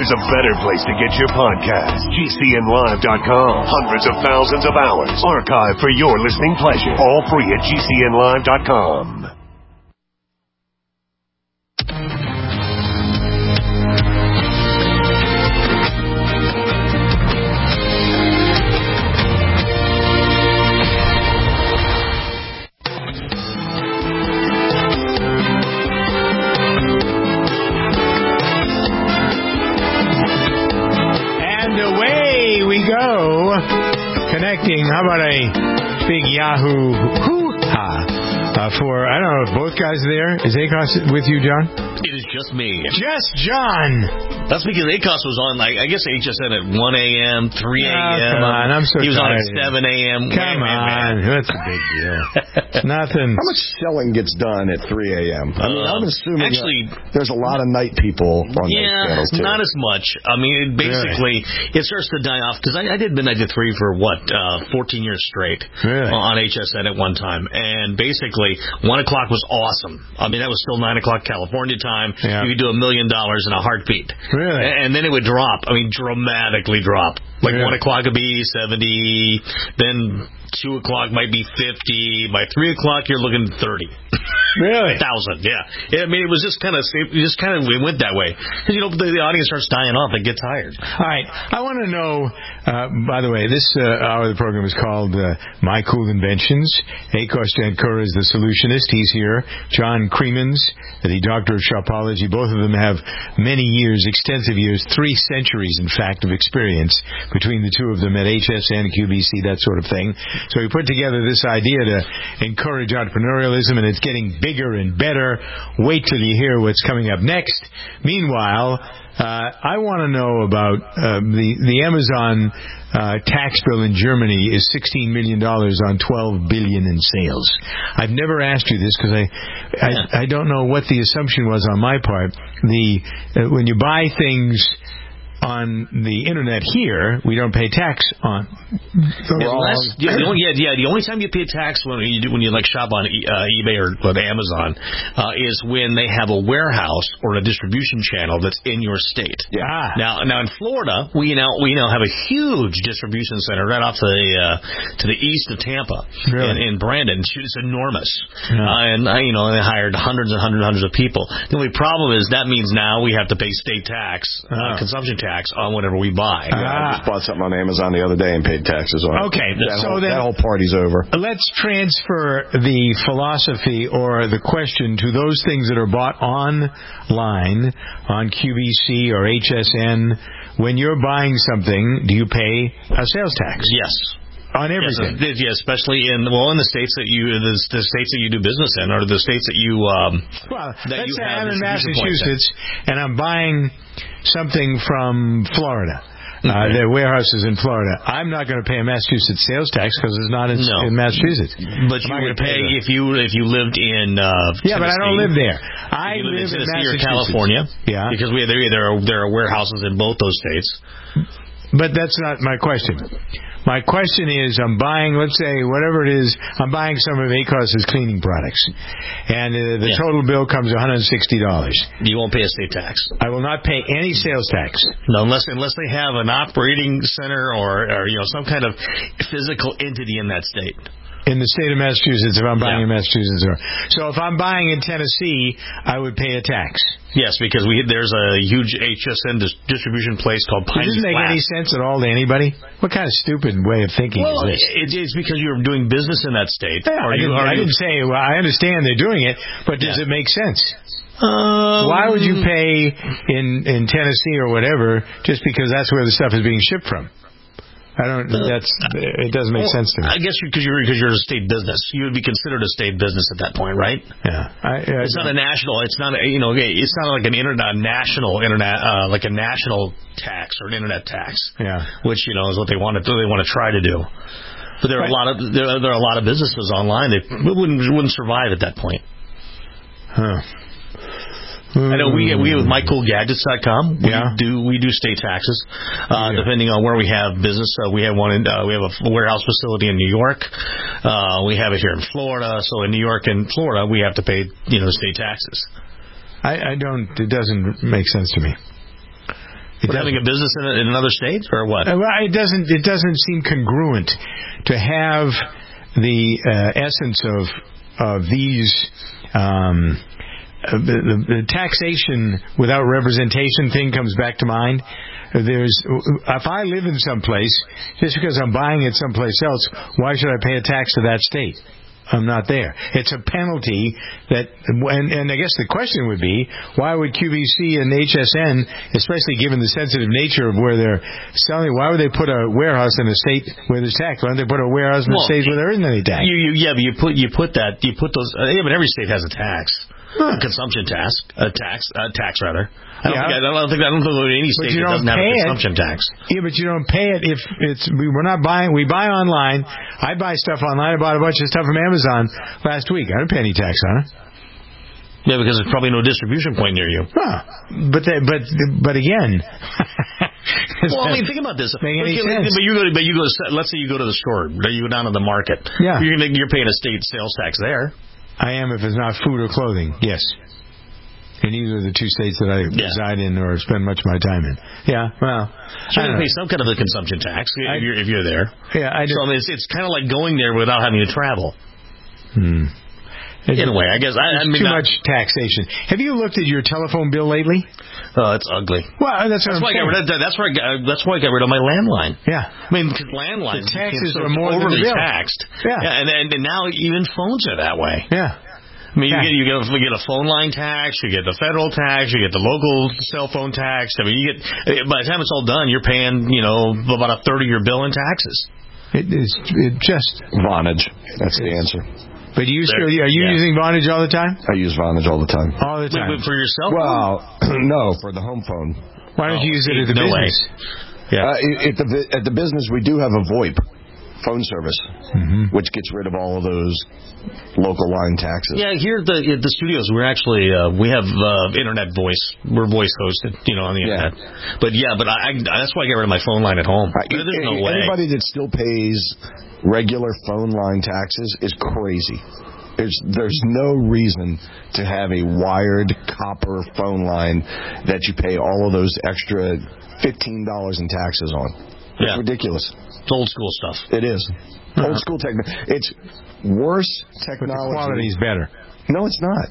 there's a better place to get your podcast. GCNlive.com. Hundreds of thousands of hours archived for your listening pleasure. All free at GCNlive.com. How about a big Yahoo hoo-ha for, I don't know if both guys are there. Is ACOS with you, John? It is just me. Just John. That's because ACOS was on, I guess HSN at 1 a.m., 3 a.m. Oh, come on, I'm so He was tired. on at 7 a.m. Come on, that's a big deal. Nothing. How much selling gets done at 3 a.m.? I mean, I'm assuming actually, there's a lot of night people on those channels, too. Not as much. I mean, basically, it starts to die off, because I did Midnight to 3 for, 14 years straight on HSN at one time. And basically, 1 o'clock was awesome. I mean, that was still 9 o'clock California time. Yeah. You could do $1 million in a heartbeat. Really? And then it would drop. I mean, dramatically drop. Like 1 o'clock would be 70, then 2 o'clock might be 50. By 3 o'clock, you're looking 30. Really? 1,000, yeah. I mean, it was just kind of, we went that way. Because, the audience starts dying off. They get tired. All right. I want to know, by the way, this hour of the program is called My Cool Inventions. ACOS Jankura is the solutionist. He's here. John Creemans, the doctor of shopology. Both of them have many years, extensive years, 3 centuries, in fact, of experience between the two of them at HSN, QVC, that sort of thing. So we put together this idea to encourage entrepreneurialism, and it's getting bigger and better. Wait till you hear what's coming up next. Meanwhile, I want to know about the Amazon tax bill in Germany is $16 million on $12 billion in sales. I've never asked you this because I don't know what the assumption was on my part. When you buy things on the internet here, we don't pay tax on. The only time you pay tax when you shop on eBay or Amazon is when they have a warehouse or a distribution channel that's in your state. Yeah. Now in Florida, we now have a huge distribution center right off to the east of Tampa, in Brandon. It's enormous, and they hired hundreds and hundreds of people. The only problem is that means now we have to pay state tax, consumption tax on whatever we buy. I just bought something on Amazon the other day and paid taxes on it. Okay, that whole party's over. Let's transfer the philosophy or the question to those things that are bought online on QVC or HSN. When you're buying something, do you pay a sales tax? Yes. On everything. Yes, especially in the states that you do business in, or the states that you let's say I'm in Massachusetts and I'm buying something from Florida. Their warehouse is in Florida. I'm not going to pay a Massachusetts sales tax because it's not in Massachusetts. But you would pay if you lived in Tennessee. But I don't live there. I live in Tennessee or California. Yeah, because there are warehouses in both those states. But that's not my question. My question is, I'm buying, let's say, whatever it is, I'm buying some of ACOS's cleaning products, and the total bill comes to $160. You won't pay a state tax. I will not pay any sales tax. No, unless they have an operating center or some kind of physical entity in that state. In the state of Massachusetts, if I'm buying in Massachusetts. So if I'm buying in Tennessee, I would pay a tax. Yes, because there's a huge HSN distribution place called Pines Does it make any sense at all to anybody? What kind of stupid way of thinking is this? It's because you're doing business in that state. Yeah, I didn't say, I understand they're doing it, but does it make sense? Why would you pay in Tennessee or whatever just because that's where the stuff is being shipped from? It doesn't make sense to me. I guess because you're a state business, you would be considered a state business at that point, right? Yeah. It's not a national. It's not it's not like national tax or an internet tax. Yeah. Which is what they want to do. They want to try to do. But there are a lot of businesses online that wouldn't survive at that point. Huh. I know we with MyCoolGadgets.com. We do state taxes, depending on where we have business. We have we have a warehouse facility in New York. We have it here in Florida. So in New York and Florida, we have to pay state taxes. It doesn't make sense to me. Having a business in another state, or what? Well, it doesn't seem congruent to have the essence of these. The taxation without representation thing comes back to mind. If I live in some place, just because I'm buying it someplace else, why should I pay a tax to that state? I'm not there. It's a penalty that, and I guess the question would be, why would QVC and HSN, especially given the sensitive nature of where they're selling, why would they put a warehouse in a state where there's tax? Why don't they put a warehouse in a state where there isn't any tax? But you put those. But every state has a tax. A consumption tax. I don't think any state that doesn't have a consumption tax. Yeah, but you don't pay it if we're not buying. We buy online. I buy stuff online. I bought a bunch of stuff from Amazon last week. I don't pay any tax on it. Yeah, because there's probably no distribution point near you. But again. Well, I mean, think about this. Make any sense? But you go. Let's say you go to the store. You go down to the market. Yeah. You're paying a state sales tax there. I am if it's not food or clothing. Yes. In either of the two states that I reside in or spend much of my time in. Yeah, well. So you pay some kind of a consumption tax if you're there. Yeah, I do. So I mean, it's kind of like going there without having to travel. In a way, I guess. Too much taxation. Have you looked at your telephone bill lately? Oh, it's ugly. Well, that's why that's why I got rid of my landline. Yeah. I mean, because landlines, the taxes are more overly than the bill. taxed. Yeah. And now even phones are that way. Yeah. I mean, you get a phone line tax, you get the federal tax, you get the local cell phone tax. I mean, by the time it's all done, you're paying about a third of your bill in taxes. It just Vonage. That's the answer. But are you using Vonage all the time? I use Vonage all the time. All the time. For yourself? Well, no, for the home phone. Why don't you use it at the business? Yeah. At the business, we do have a VoIP phone service, which gets rid of all of those local line taxes. Yeah, here at the studios, we have internet voice. We're voice hosted, on the internet. But that's why I get rid of my phone line at home. There's no way. Anybody that still pays regular phone line taxes is crazy. There's no reason to have a wired copper phone line that you pay all of those extra $15 in taxes on. It's ridiculous. It's old school stuff. It is. Old school technology. It's worse technology. But the quality's better. No, it's not.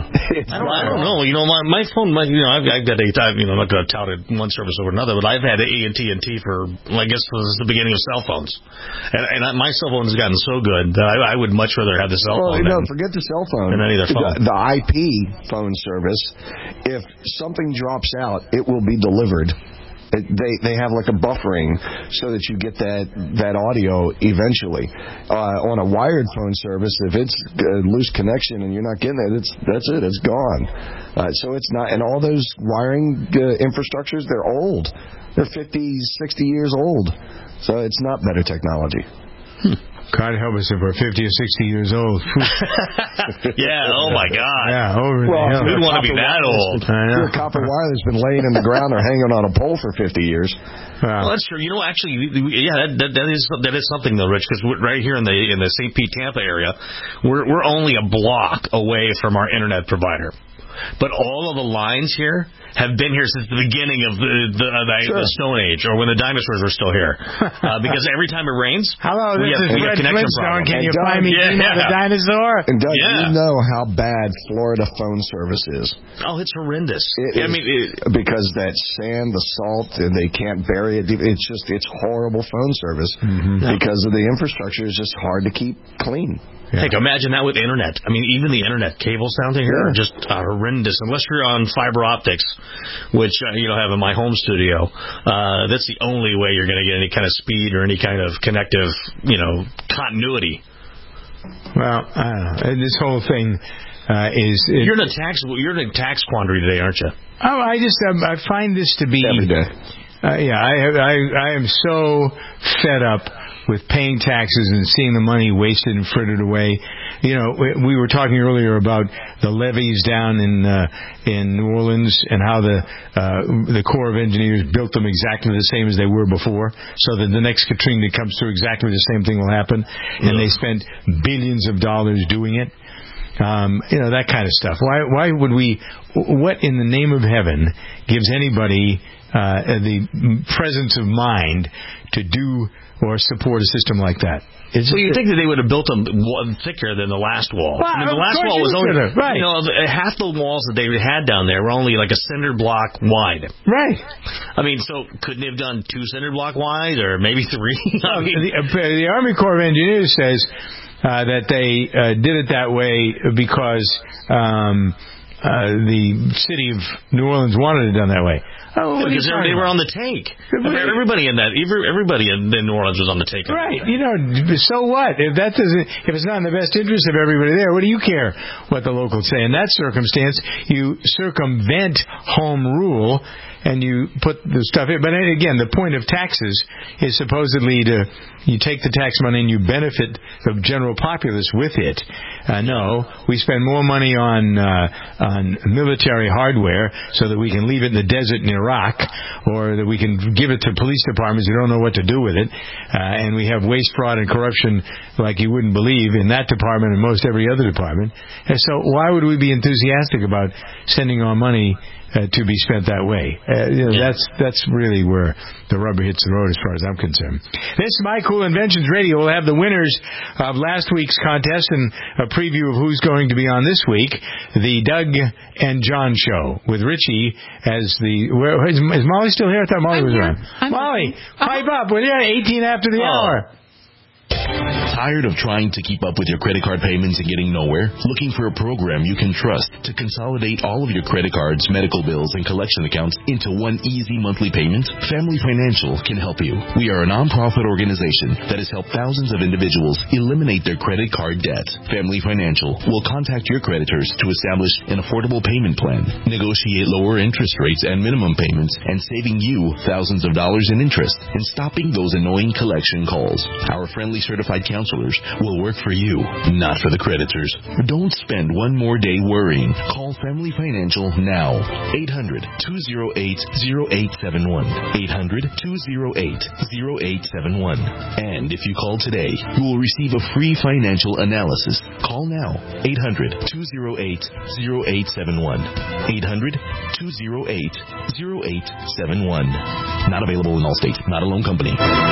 I don't know. My phone. I've got I'm not going to tout one service over another, but I've had AT&T for I guess since the beginning of cell phones, and my cell phone has gotten so good that I would much rather have the cell phone. No, forget the cell phone. Than any other phone. The IP phone service. If something drops out, it will be delivered. They have like a buffering so that you get that audio eventually. On a wired phone service, if it's a loose connection and you're not getting it, that's it. It's gone. So it's not. And all those wiring infrastructures, they're old. They're 50, 60 years old. So it's not better technology. God help us if we're 50 or 60 years old. Yeah, oh my God. Yeah, over the hill. Who'd want to be that old? Your copper wire that's been laying in the ground or hanging on a pole for 50 years. Well, that's true. Actually, that is something though, Rich, because right here in the St. Pete, Tampa area, we're only a block away from our internet provider. But all of the lines here have been here since the beginning of the Stone Age, or when the dinosaurs were still here. Because every time it rains, we have connection problems. Can you find me the dinosaur? And Doug, you know how bad Florida phone service is. Oh, it's horrendous. Because that sand, the salt, and they can't bury it. It's horrible phone service because of the infrastructure is just hard to keep clean. Yeah. Heck, imagine that with internet. I mean, even the internet cables down here are just horrendous. Unless you're on fiber optics, which I have in my home studio, that's the only way you're going to get any kind of speed or any kind of connective, continuity. Well, I don't know. This whole thing you're in a tax quandary today, aren't you? Oh, I find this to be every day. I am so fed up with paying taxes and seeing the money wasted and frittered away. We were talking earlier about the levees down in New Orleans and how the Corps of Engineers built them exactly the same as they were before, so that the next Katrina that comes through, exactly the same thing will happen. And they spent billions of dollars doing it. That kind of stuff. Why would we? What in the name of heaven gives anybody presence of mind to do or support a system like that. So you think that they would have built them thicker than the last wall? Well, I mean, the last wall was only, right. Half the walls that they had down there were only like a cinder block wide. Right. I mean, so couldn't they have done 2 cinder block wide or maybe 3? The Army Corps of Engineers says that they did it that way because the city of New Orleans wanted it done that way. Oh, because they were on the take. Everybody in New Orleans was on the take. Right. So what? If it's not in the best interest of everybody there, what do you care what the locals say? In that circumstance, you circumvent home rule and you put the stuff in. But again, the point of taxes is supposedly you take the tax money and you benefit the general populace with it. No, we spend more money on military hardware so that we can leave it in the desert in Iraq, or that we can give it to police departments who don't know what to do with it. And we have waste, fraud, and corruption like you wouldn't believe in that department and most every other department. And so why would we be enthusiastic about sending our money to be spent that way? That's really where the rubber hits the road as far as I'm concerned. This is My Cool Inventions Radio. We'll have the winners of last week's contest and a preview of who's going to be on this week. The Doug and John Show with Richie as is Molly still here? I thought Molly was around. Molly, pipe up. We're there 18 after the hour. Tired of trying to keep up with your credit card payments and getting nowhere? Looking for a program you can trust to consolidate all of your credit cards, medical bills, and collection accounts into one easy monthly payment? Family Financial can help you. We are a nonprofit organization that has helped thousands of individuals eliminate their credit card debt. Family Financial will contact your creditors to establish an affordable payment plan, negotiate lower interest rates and minimum payments, and saving you thousands of dollars in interest and stopping those annoying collection calls. Our friendly certified counselors will work for you, not for the creditors. Don't spend one more day worrying. Call Family Financial now. 800-208-0871. 800-208-0871. And if you call today, you will receive a free financial analysis. Call now. 800-208-0871. 800-208-0871. Not available in all states. Not a loan company.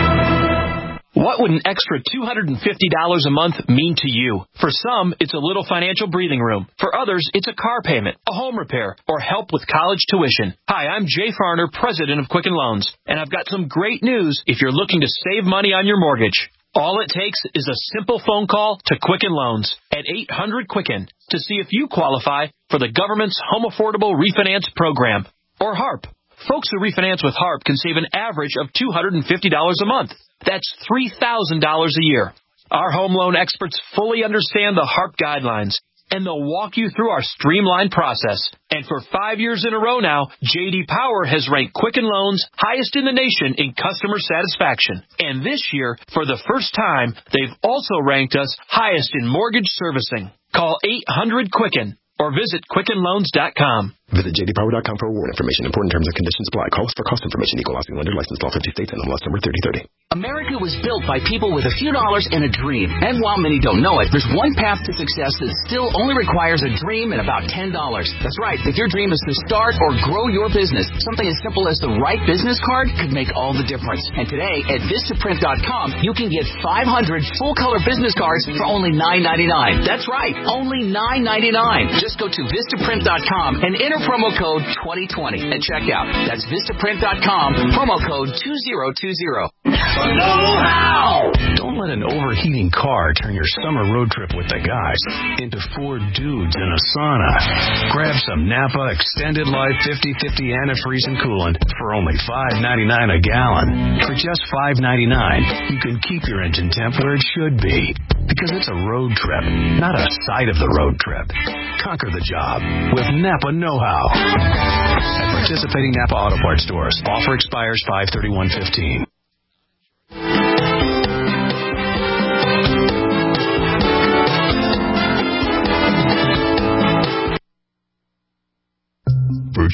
What would an extra $250 a month mean to you? For some, it's a little financial breathing room. For others, it's a car payment, a home repair, or help with college tuition. Hi, I'm Jay Farner, president of Quicken Loans, and I've got some great news if you're looking to save money on your mortgage. All it takes is a simple phone call to Quicken Loans at 800-QUICKEN to see if you qualify for the government's Home Affordable Refinance Program, or HARP. Folks who refinance with HARP can save an average of $250 a month. That's $3,000 a year. Our home loan experts fully understand the HARP guidelines, and they'll walk you through our streamlined process. And for 5 years in a row now, J.D. Power has ranked Quicken Loans highest in the nation in customer satisfaction. And this year, for the first time, they've also ranked us highest in mortgage servicing. Call 800-QUICKEN or visit QuickenLoans.com. Visit jdpower.com for award information. Important terms and conditions apply. Call us for cost information. Equal housing lender. Licensed law 50 states. NMLS number 3030. America was built by people with a few dollars and a dream. And while many don't know it, there's one path to success that still only requires a dream and about $10. That's right. If your dream is to start or grow your business, something as simple as the right business card could make all the difference. And today at Vistaprint.com, you can get 500 full-color business cards for only $9.99. That's right. Only $9.99. Just go to Vistaprint.com and enter promo code 2020 at checkout. That's Vistaprint.com, promo code 2020. Know-how! Don't let an overheating car turn your summer road trip with the guys into 4 dudes in a sauna. Grab some Napa Extended Life 50/50 antifreeze and coolant for only $5.99 a gallon. For just $5.99, you can keep your engine temp where it should be. Because it's a road trip, not a side of the road trip. Conquer the job with Napa Know-how. At participating Napa Auto Parts stores. Offer expires 5/31/15.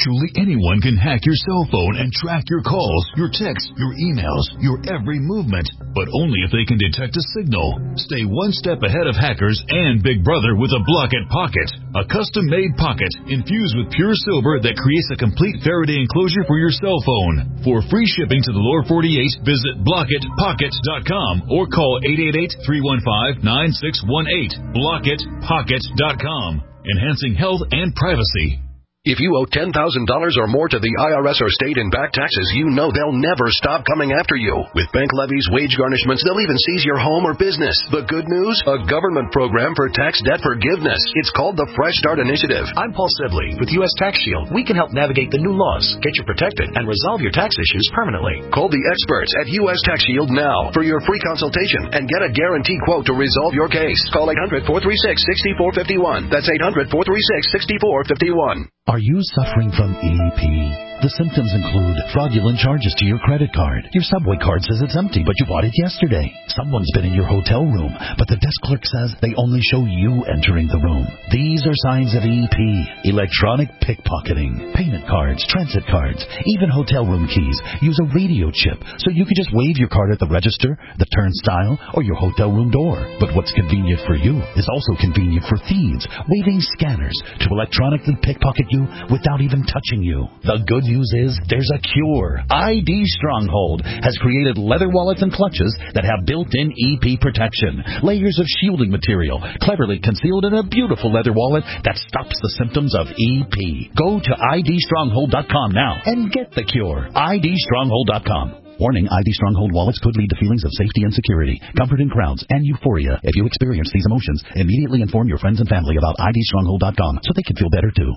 Virtually anyone can hack your cell phone and track your calls, your texts, your emails, your every movement, but only if they can detect a signal. Stay one step ahead of hackers and Big Brother with a Block-It Pocket, a custom-made pocket infused with pure silver that creates a complete Faraday enclosure for your cell phone. For free shipping to the lower 48, visit blockitpocket.com or call 888-315-9618. blockitpocket.com, enhancing health and privacy. If you owe $10,000 or more to the IRS or state in back taxes, you know they'll never stop coming after you. With bank levies, wage garnishments, they'll even seize your home or business. The good news? A government program for tax debt forgiveness. It's called the Fresh Start Initiative. I'm Paul Sibley with U.S. Tax Shield. We can help navigate the new laws, get you protected, and resolve your tax issues permanently. Call the experts at U.S. Tax Shield now for your free consultation and get a guaranteed quote to resolve your case. Call 800-436-6451. That's 800-436-6451. Are you suffering from EP? The symptoms include fraudulent charges to your credit card. Your Subway card says it's empty, but you bought it yesterday. Someone's been in your hotel room, but the desk clerk says they only show you entering the room. These are signs of EP. Electronic pickpocketing. Payment cards, transit cards, even hotel room keys use a radio chip, so you can just wave your card at the register, the turnstile, or your hotel room door. But what's convenient for you is also convenient for thieves, waving scanners to electronically pickpocket you without even touching you. The good news is there's a cure. ID Stronghold has created leather wallets and clutches that have built-in EP protection. Layers of shielding material cleverly concealed in a beautiful leather wallet that stops the symptoms of EP. Go to idstronghold.com now and get the cure. idstronghold.com. Warning, ID Stronghold wallets could lead to feelings of safety and security, comfort in crowds, and euphoria. If you experience these emotions, immediately inform your friends and family about idstronghold.com so they can feel better too.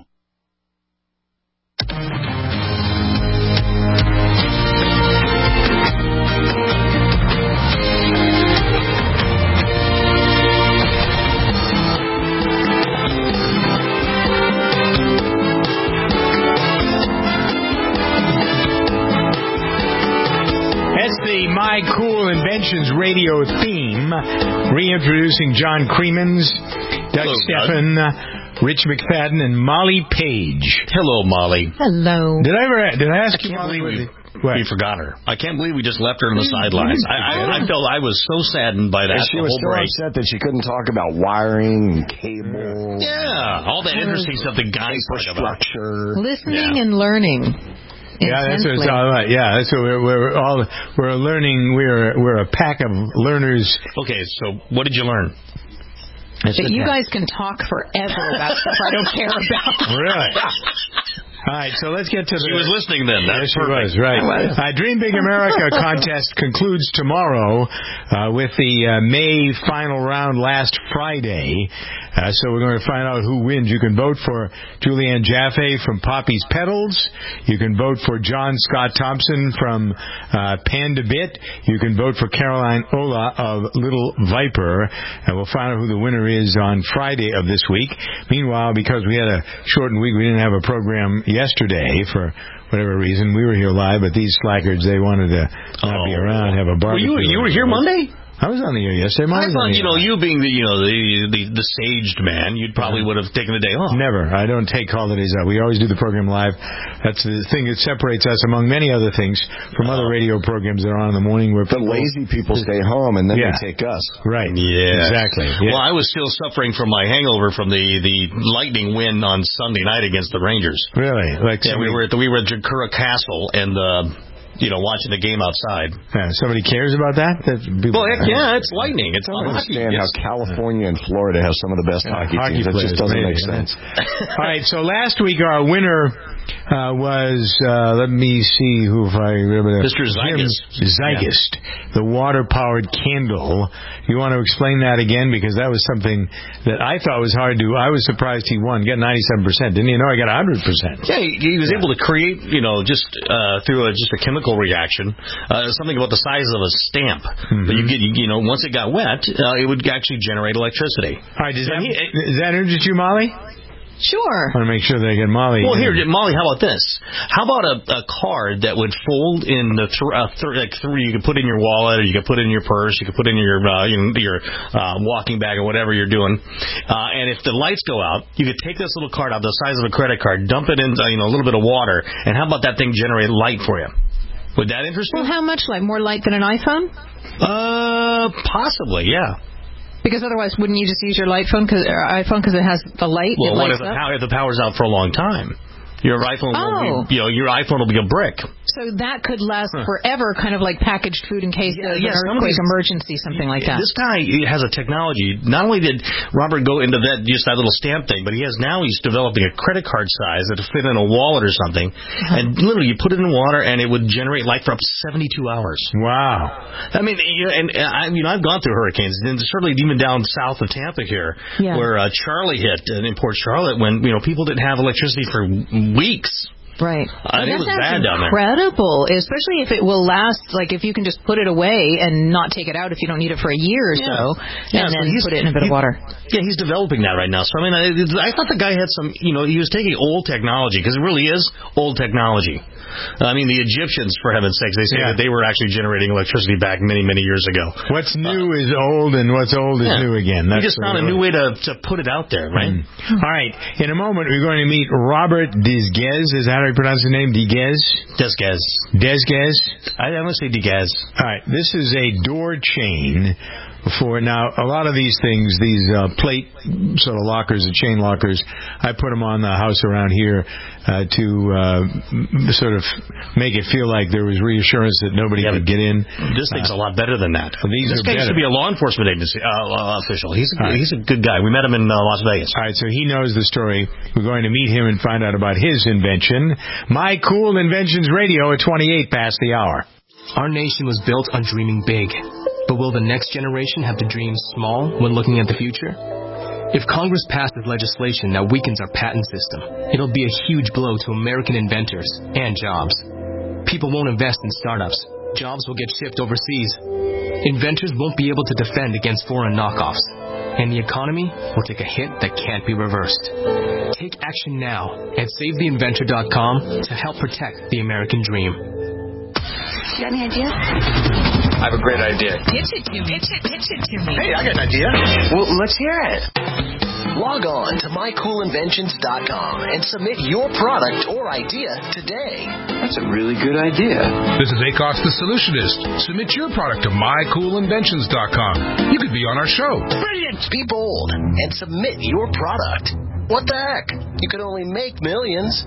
The My Cool Inventions radio theme, reintroducing John Creemans, Doug Steffen, Rich McFadden, and Molly Page. Hello, Molly. Hello. Did I ask you, Molly? We forgot her. I can't believe we just left her on the sidelines. I felt I was so saddened by that. She was so upset that she couldn't talk about wiring and cable. Yeah, all that interesting stuff the guys talk about. Listening and learning. Yeah, that's what it's all about. Yeah, that's what we're learning. We're a pack of learners. Okay, so what did you learn? That you guys can talk forever about stuff I don't care about. Really? All right, so let's get to the... She was listening then. That's she was, right. Dream Big America contest concludes tomorrow with the May final round last Friday. So we're going to find out who wins. You can vote for Julianne Jaffe from Poppy's Petals. You can vote for John Scott Thompson from Panda Bit. You can vote for Caroline Ola of Little Viper. And we'll find out who the winner is on Friday of this week. Meanwhile, because we had a shortened week, we didn't have a program yesterday for whatever reason. We were here live, but these slackers, they wanted to not be around, have a barbecue. You were here Monday? I was on the air yesterday. I thought, you being the saged man, you'd probably would have taken the day off. Never. I don't take holidays off. We always do the program live. That's the thing that separates us, among many other things, from other radio programs that are on in the morning. Where the lazy people stay home and then they take us. Right. Yeah. Exactly. Yeah. Well, I was still suffering from my hangover from the lightning win on Sunday night against the Rangers. Really? We were at Jacura Castle and watching the game outside. Yeah, somebody cares about that? Well, heck yeah, it's lightning. It's I don't understand how California and Florida have some of the best hockey teams. It just doesn't make sense. All right, so last week our winner was, let me see who if I remember. Mr. Zygist, the water-powered candle. You want to explain that again? Because that was something that I thought was hard to do. I was surprised he won. Got 97%. Didn't you know? I got 100%. Yeah, he was able to create, just through just a chemical reaction, something about the size of a stamp. But you get, once it got wet, it would actually generate electricity. All right, does that interest you, Molly? Sure. I want to make sure that I get Molly. Well, here, Molly, how about this? How about a card that would fold in the you could put in your wallet, or you could put in your purse, you could put in your walking bag or whatever you're doing. And if the lights go out, you could take this little card out the size of a credit card, dump it in a little bit of water, and how about that thing generate light for you? Would that interest you? Well, how much light? More light than an iPhone? Possibly, yeah. Because otherwise, wouldn't you just use your iPhone because it has the light? Well, what if the power's out for a long time? Your iPhone will be a brick. So that could last forever, kind of like packaged food in case of an earthquake emergency, something like that. This guy has a technology. Not only did Robert go into that little stamp thing, but he's developing a credit card size that would fit in a wallet or something. And literally, you put it in water, and it would generate light for up to 72 hours. Wow. I mean, I've gone through hurricanes, and certainly even down south of Tampa here, where Charlie hit in Port Charlotte, when people didn't have electricity for weeks. Right. It was bad down there. Incredible, especially if it will last, like if you can just put it away and not take it out if you don't need it for a year or so, and then put it in a bit of water. Yeah, he's developing that right now. So, I mean, I thought the guy had some, he was taking old technology, because it really is old technology. I mean, the Egyptians, for heaven's sakes, they say that they were actually generating electricity back many, many years ago. What's new is old, and what's old is new again. We just found a new way to put it out there, right? All right. In a moment, we're going to meet Robert Desgues. Is that how you pronounce his name? Desgues? Desgues? I'm going to say Desgues. All right. This is a door chain. Now, a lot of these things, these plate sort of lockers, the chain lockers, I put them on the house around here to sort of make it feel like there was reassurance that nobody could get in. This thing's a lot better than that. This guy used to be a law enforcement agency official. He's a good guy. We met him in Las Vegas. All right, so he knows the story. We're going to meet him and find out about his invention. My Cool Inventions Radio at 28 past the hour. Our nation was built on dreaming big. But will the next generation have to dream small when looking at the future? If Congress passes legislation that weakens our patent system, it'll be a huge blow to American inventors and jobs. People won't invest in startups. Jobs will get shipped overseas. Inventors won't be able to defend against foreign knockoffs. And the economy will take a hit that can't be reversed. Take action now at SaveTheInventor.com to help protect the American dream. You got any ideas? I have a great idea. Pitch it to me. Hey, I got an idea. Well, let's hear it. Log on to mycoolinventions.com and submit your product or idea today. That's a really good idea. This is Acox the Solutionist. Submit your product to mycoolinventions.com. You could be on our show. Brilliant! Be bold and submit your product. What the heck? You can only make millions.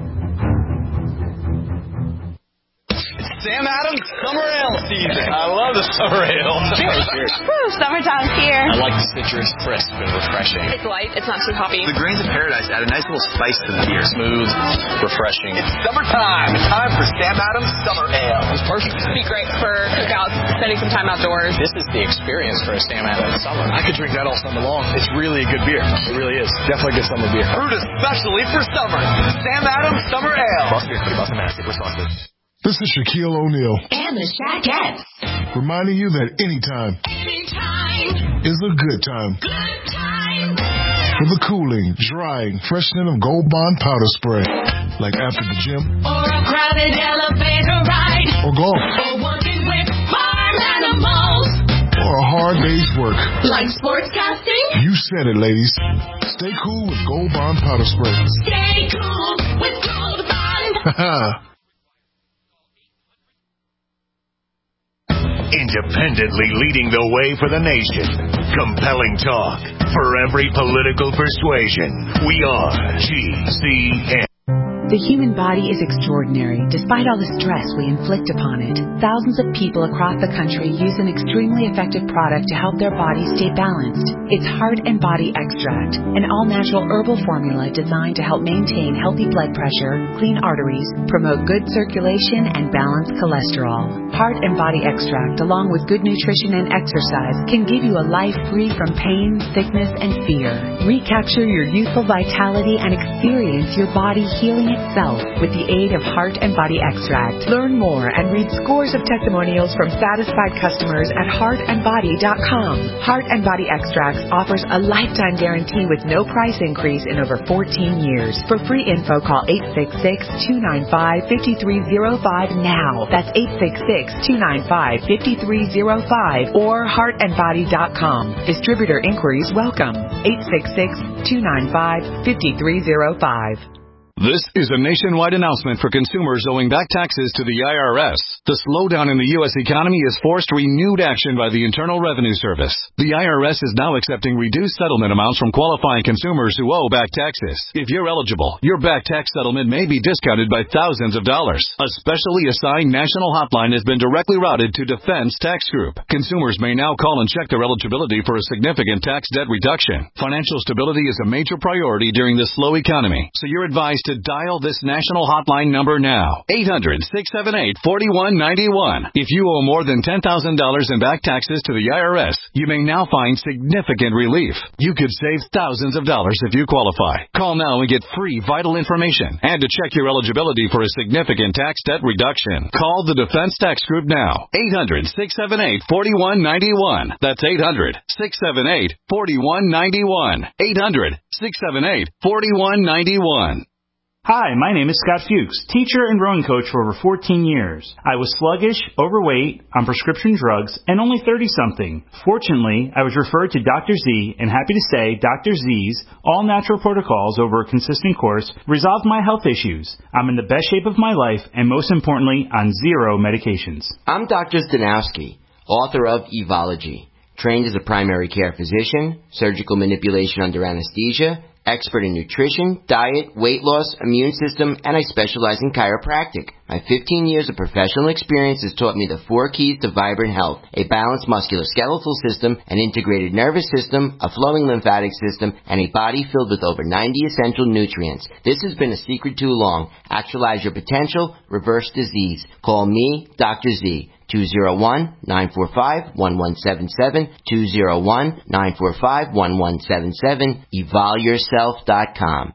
Sam Adams Summer Ale season. I love the summer ale. Cheers. Woo, summertime's here. I like the citrus, crisp, and refreshing. It's light. It's not too hoppy. The grains of paradise add a nice little spice to the beer. Smooth, refreshing. It's summertime. It's time for Sam Adams Summer Ale. It's perfect. It'd be great for cookouts, spending some time outdoors. This is the experience for a Sam Adams summer. I could drink that all summer long. It's really a good beer. It really is. Definitely good summer beer. Brewed especially for summer. Sam Adams Summer Ale. Boston, Boston, Mass. Wisconsin. This is Shaquille O'Neal. And the Shaquettes. Reminding you that anytime is a good time. For the cooling, drying, freshening of Gold Bond powder spray. Like after the gym. Or a crowded elevator ride. Or golf. Or working with farm animals. Or a hard day's work. Like sportscasting. You said it, ladies. Stay cool with Gold Bond powder spray. Stay cool with Gold Bond. Independently leading the way for the nation. Compelling talk for every political persuasion. We are GCN. The human body is extraordinary, despite all the stress we inflict upon it. Thousands of people across the country use an extremely effective product to help their bodies stay balanced. It's Heart and Body Extract, an all-natural herbal formula designed to help maintain healthy blood pressure, clean arteries, promote good circulation, and balance cholesterol. Heart and Body Extract, along with good nutrition and exercise, can give you a life free from pain, sickness, and fear. Recapture your youthful vitality and experience your body healing complete self with the aid of Heart and Body Extract. Learn more and read scores of testimonials from satisfied customers at heartandbody.com. Heart and Body Extracts offers a lifetime guarantee with no price increase in over 14 years. For free info, call 866-295-5305 now. That's 866-295-5305 or heartandbody.com. Distributor inquiries welcome. 866-295-5305. This is a nationwide announcement for consumers owing back taxes to the IRS. The slowdown in the U.S. economy has forced renewed action by the Internal Revenue Service. The IRS is now accepting reduced settlement amounts from qualifying consumers who owe back taxes. If you're eligible, your back tax settlement may be discounted by thousands of dollars. A specially assigned national hotline has been directly routed to Defense Tax Group. Consumers may now call and check their eligibility for a significant tax debt reduction. Financial stability is a major priority during this slow economy, so you're advised to dial this national hotline number now. 800-678-4191. If you owe more than $10,000 in back taxes to the IRS, you may now find significant relief. You could save thousands of dollars if you qualify. Call now and get free vital information and to check your eligibility for a significant tax debt reduction. Call the Defense Tax Group now. 800-678-4191. That's 800-678-4191. 800-678-4191. Hi, my name is Scott Fuchs, teacher and rowing coach for over 14 years. I was sluggish, overweight, on prescription drugs, and only 30-something. Fortunately, I was referred to Dr. Z, and happy to say Dr. Z's all-natural protocols over a consistent course resolved my health issues. I'm in the best shape of my life, and most importantly, on 0 medications. I'm Dr. Stanowski, author of Evology, trained as a primary care physician, surgical manipulation under anesthesia, expert in nutrition, diet, weight loss, immune system, and I specialize in chiropractic. My 15 years of professional experience has taught me the 4 keys to vibrant health: a balanced musculoskeletal system, an integrated nervous system, a flowing lymphatic system, and a body filled with over 90 essential nutrients. This has been a secret too long. Actualize your potential, reverse disease. Call me, Dr. Z. 201-945-1177, 201-945-1177, evolveyourself.com.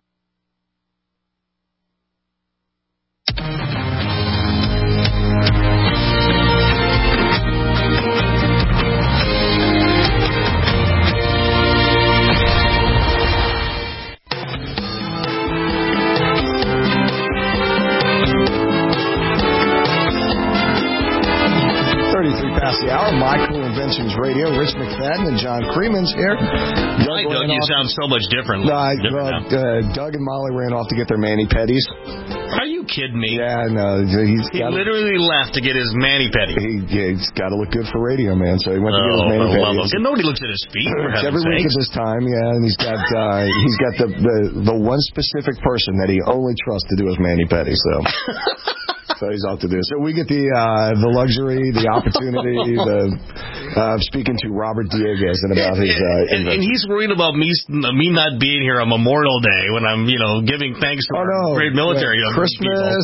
Past the hour, My Cool Inventions Radio. Rich McFadden and John Creemans here. Doug, you sound so much different. Doug and Molly ran off to get their mani-pedis. Are you kidding me? Yeah, no. He literally left to get his mani-pedi. He's got to look good for radio, man. So he went to get his mani-pedis. Nobody looks at his feet. Every week at this time, and he's got the one specific person that he only trusts to do his mani-pedi. So he's off to do. So we get the luxury, the opportunity, speaking to Robert Dieguez and about his and he's worried about me not being here on Memorial Day when I'm giving thanks to our great military Christmas,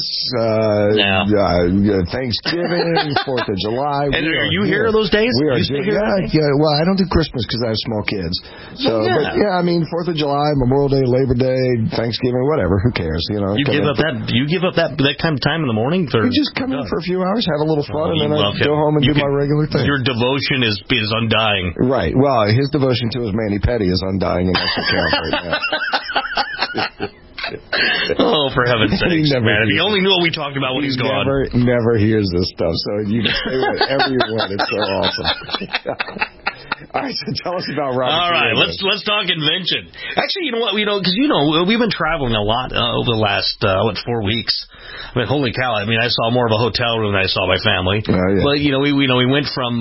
Thanksgiving, 4th of July. And are you here those days? We are. Yeah. Well, I don't do Christmas because I have small kids. So, but 4th of July, Memorial Day, Labor Day, Thanksgiving, whatever. Who cares? You give up that kind of time in the morning. You just come in for a few hours, have a little fun, and then I go home and do my regular thing. Your devotion is undying. Right. Well, his devotion to his mani-pedi is undying, and that's what counts right now. Oh, for heaven's sakes, man. If he only knew what we talked about when he's gone. Never hears this stuff, so you can say whatever you want. It's so awesome. All right, so tell us about Robert. All right, let's talk invention. Actually, you know what? Because we've been traveling a lot over the last 4 weeks. I mean, holy cow! I mean, I saw more of a hotel room than I saw my family. Oh, yeah. But we went from.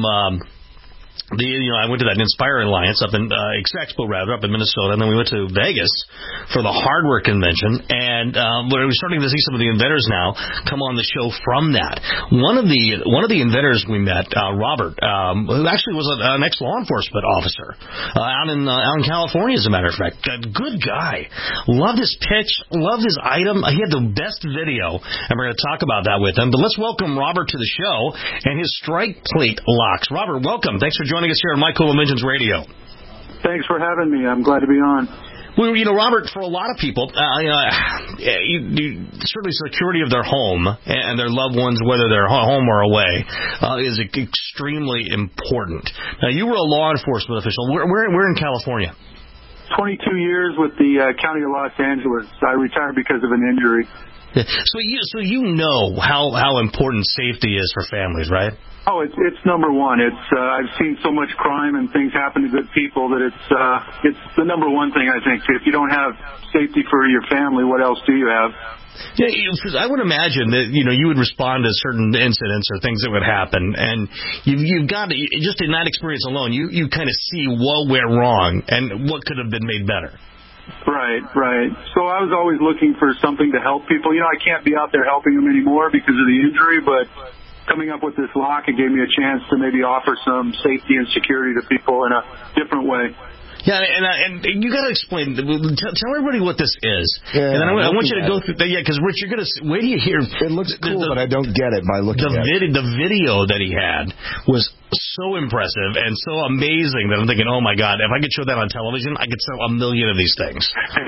I went to that Inspire Alliance up in Expo up in Minnesota, and then we went to Vegas for the Hardware Convention, and we're starting to see some of the inventors now come on the show from that. One of the inventors we met, Robert, who actually was an ex-law enforcement officer out in California, as a matter of fact. Good guy. Loved his pitch, loved his item. He had the best video, and we're going to talk about that with him. But let's welcome Robert to the show and his strike plate locks. Robert, welcome. Thanks for joining us here on My Cool Inventions Radio. Thanks for having me. I'm glad to be on. Well, Robert, for a lot of people, certainly security of their home and their loved ones, whether they're home or away, is extremely important. Now, you were a law enforcement official. Where in California? 22 years with the County of Los Angeles. I retired because of an injury. So you know how important safety is for families, right? Oh, it's number one. I've seen so much crime and things happen to good people that it's the number one thing, I think. If you don't have safety for your family, what else do you have? Yeah, I would imagine that you would respond to certain incidents or things that would happen, and you've got to, just in that experience alone, you kind of see what went wrong and what could have been made better. Right. So I was always looking for something to help people. I can't be out there helping them anymore because of the injury, but coming up with this lock, it gave me a chance to maybe offer some safety and security to people in a different way. Yeah, and you got to explain. Tell everybody what this is. Yeah, and then I want you to go through. Yeah, because Rich, you're gonna wait till you hear. It looks cool, but I don't get it by looking at it. The video that he had was so impressive and so amazing that I'm thinking, oh my God, if I could show that on television, I could sell 1 million of these things.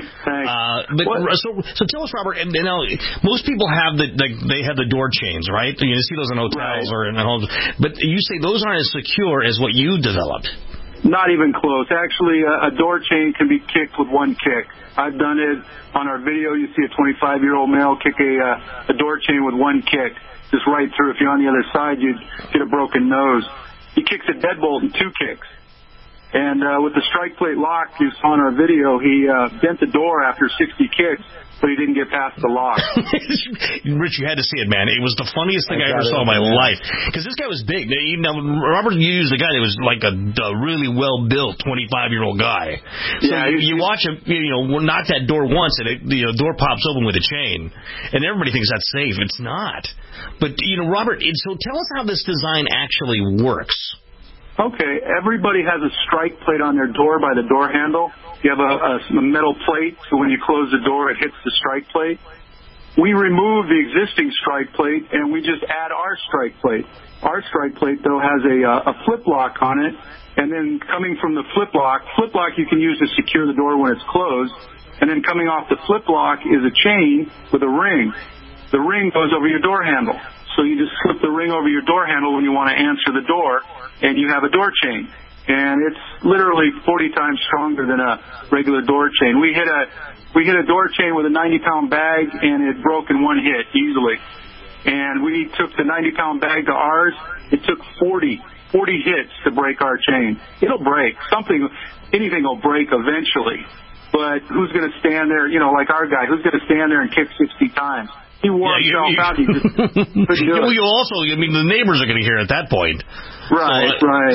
So tell us, Robert. And most people have they have the door chains, right? You see those in hotels or in homes, but you say those aren't as secure as what you developed. Not even close. Actually, a door chain can be kicked with one kick. I've done it on our video. You see a 25-year-old male kick a door chain with one kick, just right through. If you're on the other side, you'd get a broken nose. He kicks a deadbolt in 2 kicks. And with the strike plate lock you saw in our video, he bent the door after 60 kicks, but he didn't get past the lock. Rich, you had to see it, man. It was the funniest thing I ever saw in my life. Because this guy was big. Robert used a guy that was like a really well-built 25-year-old guy. So you watch him, knock that door once, and the door pops open with a chain. And everybody thinks that's safe. It's not. But, Robert, so tell us how this design actually works. Okay, everybody has a strike plate on their door by the door handle. You have a metal plate, so when you close the door, it hits the strike plate. We remove the existing strike plate, and we just add our strike plate. Our strike plate, though, has a flip lock on it, and then coming from the flip lock you can use to secure the door when it's closed, and then coming off the flip lock is a chain with a ring. The ring goes over your door handle. So you just slip the ring over your door handle when you want to answer the door, and you have a door chain. And it's literally 40 times stronger than a regular door chain. We hit a door chain with a 90-pound bag, and it broke in one hit easily. And we took the 90-pound bag to ours. It took 40 hits to break our chain. It'll break. Anything will break eventually. But who's going to stand there, like our guy, who's going to stand there and kick 60 times? He wore himself out. He just couldn't do it. Well, the neighbors are going to hear at that point. Right.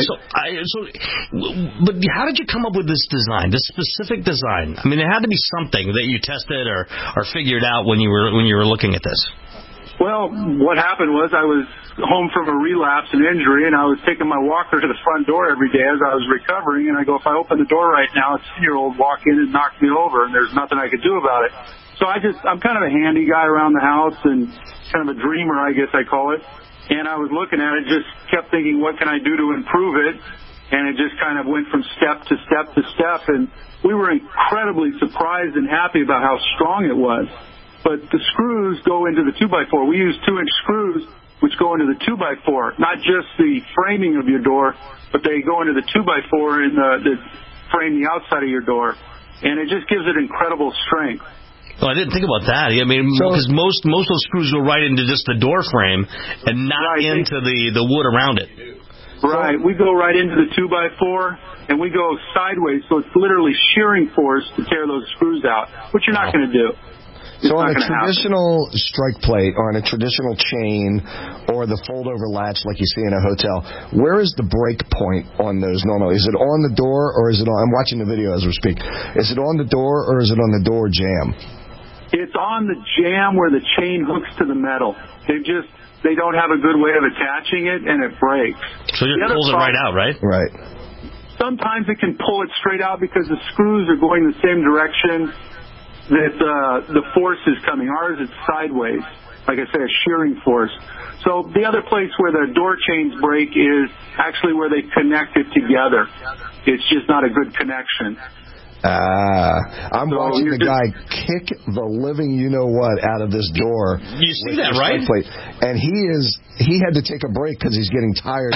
But how did you come up with this design, this specific design? I mean, there had to be something that you tested or figured out when you were looking at this. Well, what happened was I was home from a relapse and injury, and I was taking my walker to the front door every day as I was recovering, and I go, if I open the door right now, a 10-year-old walk in and knock me over, and there's nothing I could do about it. So I'm kind of a handy guy around the house and kind of a dreamer, I guess I call it. And I was looking at it, just kept thinking, what can I do to improve it? And it just kind of went from step to step to step. And we were incredibly surprised and happy about how strong it was. But the screws go into the 2x4. We use 2-inch screws, which go into the 2x4, not just the framing of your door, but they go into the 2x4 and the frame the outside of your door. And it just gives it incredible strength. Well, I didn't think about that. I mean, because most of those screws go right into just the door frame and not into the wood around it. Right. We go right into the 2x4, and we go sideways, so it's literally shearing force to tear those screws out, which you're not going to do. So on a traditional strike plate or on a traditional chain or the fold-over latch like you see in a hotel, where is the break point on those normally? Is it on the door or is it on? I'm watching the video as we speak. Is it on the door or is it on the door jamb? It's on the jamb where the chain hooks to the metal. They don't have a good way of attaching it, and it breaks. So it pulls it right out, right? Right. Sometimes it can pull it straight out because the screws are going the same direction that the force is coming. Ours is sideways, like I say, a shearing force. So the other place where the door chains break is actually where they connect it together. It's just not a good connection. I'm watching the guy kick the living you-know-what out of this door. You see that, right? And he had to take a break because he's getting tired.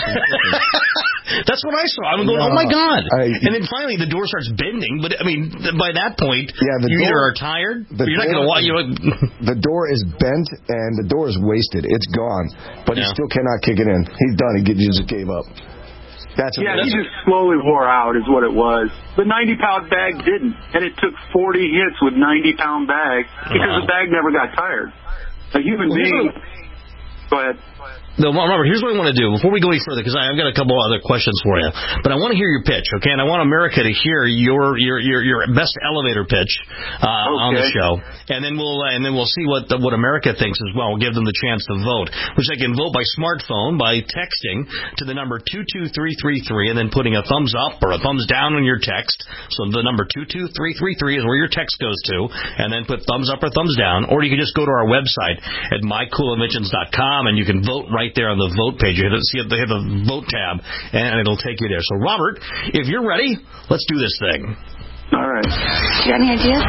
That's what I saw. I'm going, oh, my God. And then finally the door starts bending. But, I mean, by that point, you either are tired or you're not going to watch. The door is bent and the door is wasted. It's gone. But he still cannot kick it in. He's done. He just gave up. He just slowly wore out is what it was. The 90-pound bag didn't. And it took 40 hits with 90-pound bag because the bag never got tired. A human being... Go ahead. No, Robert, here's what I want to do before we go any further, because I've got a couple other questions for you. But I want to hear your pitch, okay? And I want America to hear your best elevator pitch on the show, and then we'll see what America thinks as well. We'll give them the chance to vote, which they can vote by smartphone by texting to the number 22333 and then putting a thumbs up or a thumbs down on your text. So the number 22333 is where your text goes to, and then put thumbs up or thumbs down. Or you can just go to our website at mycoolinventions.com and you can vote right there on the vote page. You hit the vote tab, and it'll take you there. So, Robert, if you're ready, let's do this thing. All right. Do you have any ideas?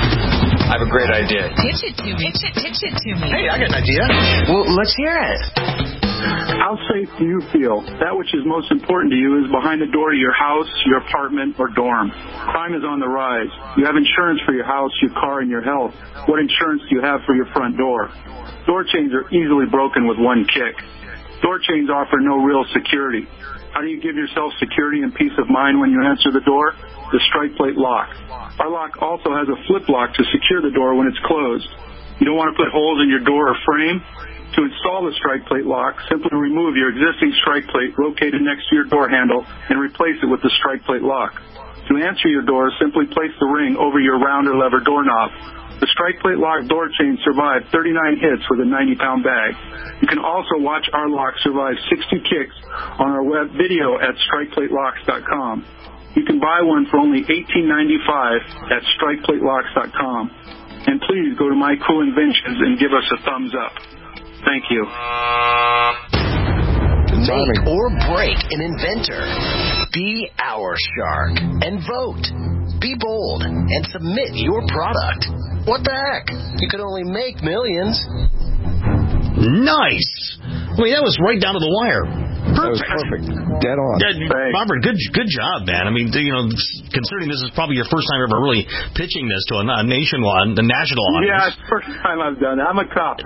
I have a great idea. Pitch it to me. Pitch it to me. Hey, I got an idea. Well, let's hear it. How safe do you feel? That which is most important to you is behind the door to your house, your apartment, or dorm. Crime is on the rise. You have insurance for your house, your car, and your health. What insurance do you have for your front door? Door chains are easily broken with one kick. Door chains offer no real security. How do you give yourself security and peace of mind when you answer the door? The strike plate lock. Our lock also has a flip lock to secure the door when it's closed. You don't want to put holes in your door or frame? To install the strike plate lock, simply remove your existing strike plate located next to your door handle and replace it with the strike plate lock. To answer your door, simply place the ring over your round or lever doorknob. The strike plate lock door chain survived 39 hits with a 90-pound bag. You can also watch our lock survive 60 kicks on our web video at strikeplatelocks.com. You can buy one for only $18.95 at strikeplatelocks.com. And please go to My Cool Inventions and give us a thumbs up. Thank you. Make or break an inventor. Be our shark and vote. Be bold and submit your product. What the heck? You could only make millions. Nice. I mean, that was right down to the wire. Perfect. That was perfect. Dead on. Robert, good job, man. I mean, considering this is probably your first time ever really pitching this to a national audience. Yeah, it's the first time I've done it. I'm a cop.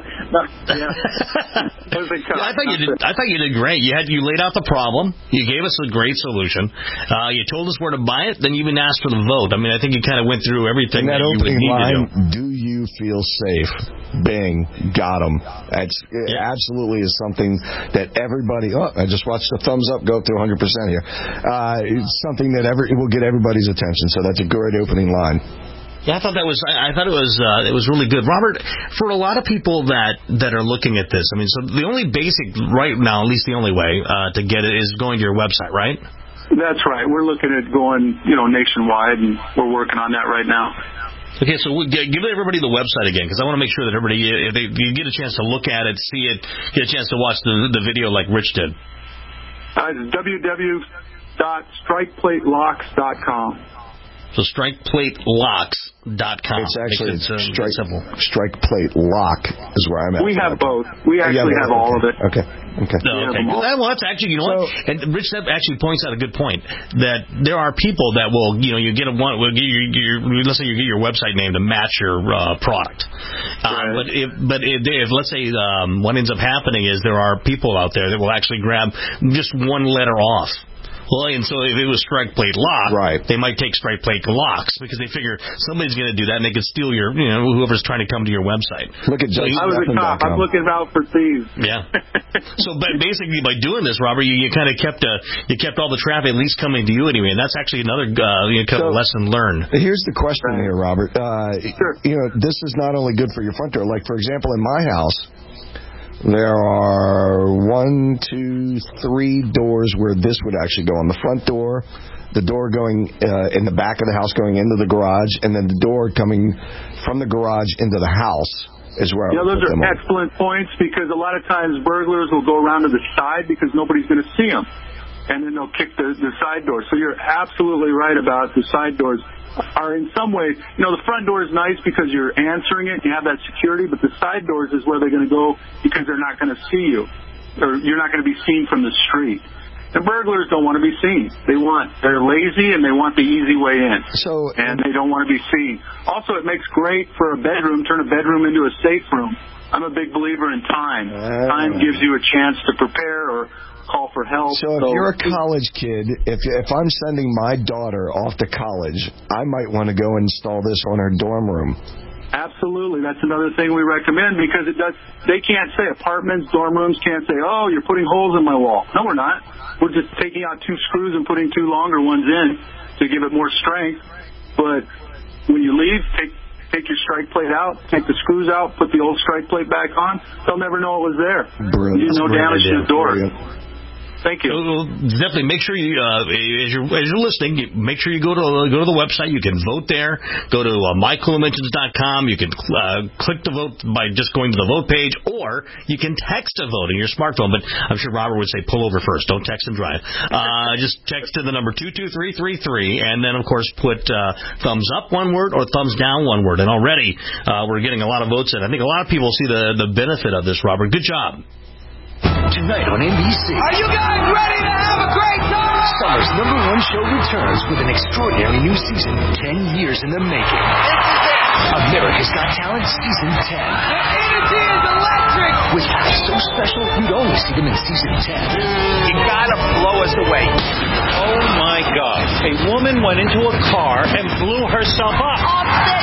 I was a cop. I thought you did great. You laid out the problem. You gave us a great solution. You told us where to buy it. Then you even asked for the vote. I mean, I think you kind of went through everything that you would need to do. Do you feel safe? Bing, got him. It absolutely is something that everybody. Oh, I just watched the thumbs up go up to 100% here. It's something that it will get everybody's attention. So that's a great opening line. Yeah, I thought it was really good, Robert. For a lot of people that are looking at this, I mean, so the only basic right now, at least the only way to get it is going to your website, right? That's right. We're looking at going, nationwide, and we're working on that right now. Okay, so give everybody the website again, because I want to make sure that everybody, if you get a chance to look at it, see it, get a chance to watch the video like Rich did. It's www.strikeplatelocks.com. So strikeplatelocks.com. It's actually Strike Plate Lock is where I'm at. We have both. We actually have all of it. Okay. Okay. Well, that's actually, and Rich actually points out a good point that there are people that will, you get let's say you get your website name to match your product. Right. But if let's say what ends up happening is there are people out there that will actually grab just one letter off. Well, and so if it was Strike Plate Lock, they might take Strike Plate Locks because they figure somebody's going to do that and they could steal your, whoever's trying to come to your website. Look at I was a cop. I'm looking out for thieves. Yeah. So basically by doing this, Robert, you kind of kept all the traffic at least coming to you anyway, and that's actually another lesson learned. Here's the question here, Robert. Sure. This is not only good for your front door. Like, for example, in my house, there are 1, 2, 3 doors where this would actually go on the front door, the door going in the back of the house going into the garage, and then the door coming from the garage into the house is where I would those are excellent points because a lot of times burglars will go around to the side because nobody's going to see them. and then they'll kick the side door. So you're absolutely right about the side doors are in some way, the front door is nice because you're answering it, you have that security, but the side doors is where they're going to go because they're not going to see you, or you're not going to be seen from the street. And burglars don't want to be seen. They're lazy and they want the easy way in. And they don't want to be seen. Also, it makes great for a bedroom, turn a bedroom into a safe room. I'm a big believer in time. Time gives you a chance to prepare or call for help. So if you're a college kid, if I'm sending my daughter off to college, I might want to go install this on her dorm room. Absolutely. That's another thing we recommend because they can't say, apartments, dorm rooms can't say, oh, you're putting holes in my wall. No, we're not. We're just taking out 2 screws and putting 2 longer ones in to give it more strength. But when you leave, take your strike plate out, take the screws out, put the old strike plate back on. They'll never know it was there. Brilliant. No damage to the door. Brilliant. Thank you. Definitely make sure you, as you're listening, make sure you go to the website. You can vote there. Go to mycoolinventions.com. You can click to vote by just going to the vote page, or you can text a vote on your smartphone. But I'm sure Robert would say pull over first. Don't text and drive. Just text to the number 22333, and then of course put thumbs up one word or thumbs down one word. And already we're getting a lot of votes in. I think a lot of people see the benefit of this. Robert, good job. Tonight on NBC. Are you guys ready to have a great time? Summer's #1 show returns with an extraordinary new season, 10 years in the making. America's Got Talent Season 10. The energy is electric. With acts so special, you'd only see them in Season 10. You gotta blow us away. Oh my God. A woman went into a car and blew herself up. Off the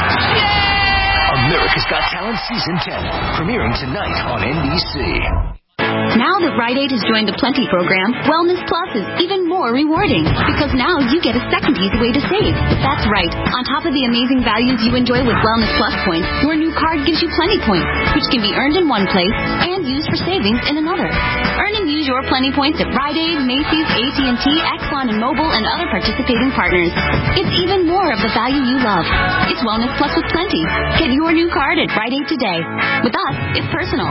chair. America's Got Talent Season 10. Premiering tonight on NBC. Now that Rite Aid has joined the Plenty program, Wellness Plus is even more rewarding because now you get a second easy way to save. That's right. On top of the amazing values you enjoy with Wellness Plus points, your new card gives you Plenty points, which can be earned in one place and used for savings in another. Earn and use your Plenty points at Rite Aid, Macy's, AT&T, Exxon and Mobil, and other participating partners. It's even more of the value you love. It's Wellness Plus with Plenty. Get your new card at Rite Aid today. With us, it's personal.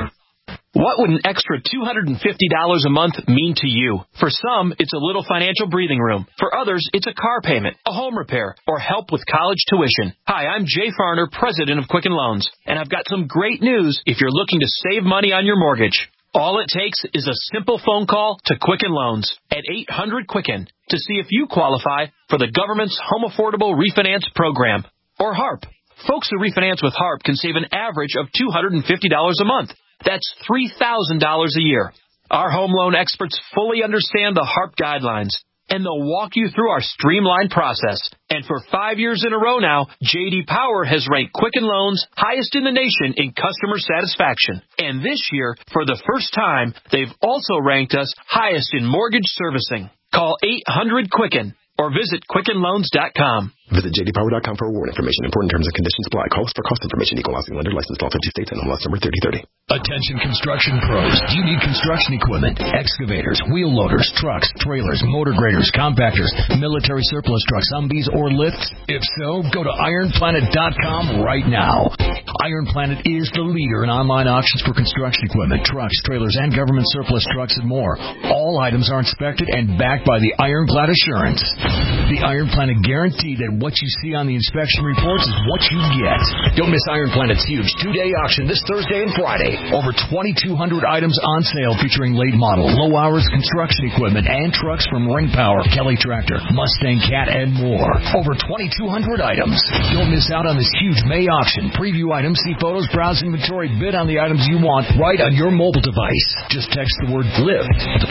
What would an extra $250 a month mean to you? For some, it's a little financial breathing room. For others, it's a car payment, a home repair, or help with college tuition. Hi, I'm Jay Farner, president of Quicken Loans, and I've got some great news if you're looking to save money on your mortgage. All it takes is a simple phone call to Quicken Loans at 800-QUICKEN to see if you qualify for the government's Home Affordable Refinance Program, or HARP. Folks who refinance with HARP can save an average of $250 a month. That's $3,000 a year. Our home loan experts fully understand the HARP guidelines, and they'll walk you through our streamlined process. And for 5 years in a row now, J.D. Power has ranked Quicken Loans highest in the nation in customer satisfaction. And this year, for the first time, they've also ranked us highest in mortgage servicing. Call 800-QUICKEN or visit QuickenLoans.com. Visit jdpower.com for award information. Important terms and conditions apply. Call us for cost information. Equal housing lender. Licensed all 50 states. And MLS number 3030. Attention construction pros. Do you need construction equipment? Excavators, wheel loaders, trucks, trailers, motor graders, compactors, military surplus trucks, Humvees, or lifts? If so, go to IronPlanet.com right now. Iron Planet is the leader in online auctions for construction equipment, trucks, trailers, and government surplus trucks and more. All items are inspected and backed by the Ironclad Assurance. The Iron Planet guarantee that what you see on the inspection reports is what you get. Don't miss Iron Planet's huge two-day auction this Thursday and Friday. Over 2,200 items on sale featuring late model, low-hours construction equipment, and trucks from Ring Power, Kelly Tractor, Mustang Cat, and more. Over 2,200 items. Don't miss out on this huge May auction. Preview items, see photos, browse inventory, bid on the items you want right on your mobile device. Just text the word LIFT to